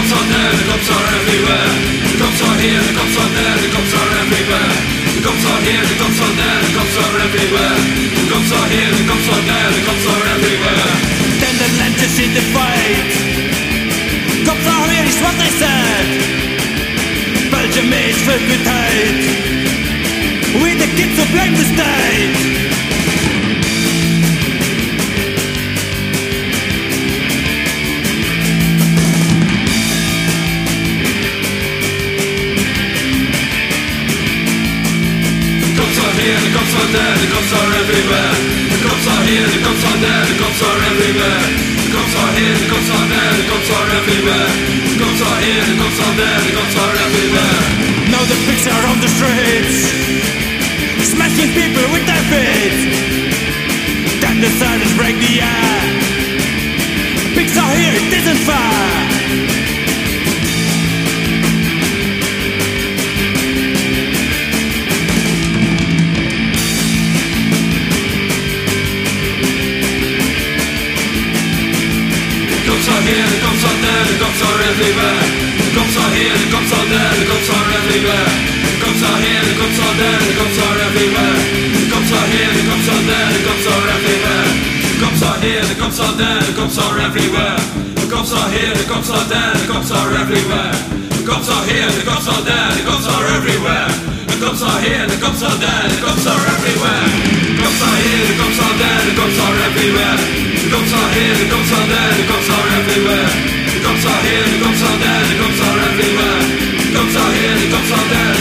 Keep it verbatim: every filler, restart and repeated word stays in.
cops are there, the cops are everywhere. The cops are here, the cops are there, the cops are everywhere. The cops are here, the cops are there, the cops are everywhere. The cops are here, the cops are there, the cops are everywhere. Then the land just in the fight. Cops are here, is what they said. Belgium is filled with hate. We the kids who blame the state. The cops are there, the cops are everywhere. The cops are here, the cops are there, the cops are everywhere. The cops are here, the cops are there, the cops are everywhere. The cops are here, the cops are there, the cops are everywhere. Now the pigs are on the streets, smashing people with their feet. Then the sirens break the air. Pigs are here, it isn't fair. The cops are here, the cops are there, the cops are everywhere. The cops are here, the cops are there, the cops are everywhere. The cops are here, the cops are there, the cops are everywhere. The cops are here, the cops are there, the cops are everywhere. The cops are here, the cops are there, the cops are everywhere. The cops are here, the cops are there, the cops are everywhere. The cops are here, the cops are there, the cops are everywhere. The cops are here, the cops are there, the cops are everywhere. The cops are here, the cops are there, the cops are everywhere. The cops are here, the cops are there, the cops are everywhere. The cops are here, the cops are there, the cops are everywhere. The cops are here, the cops are there.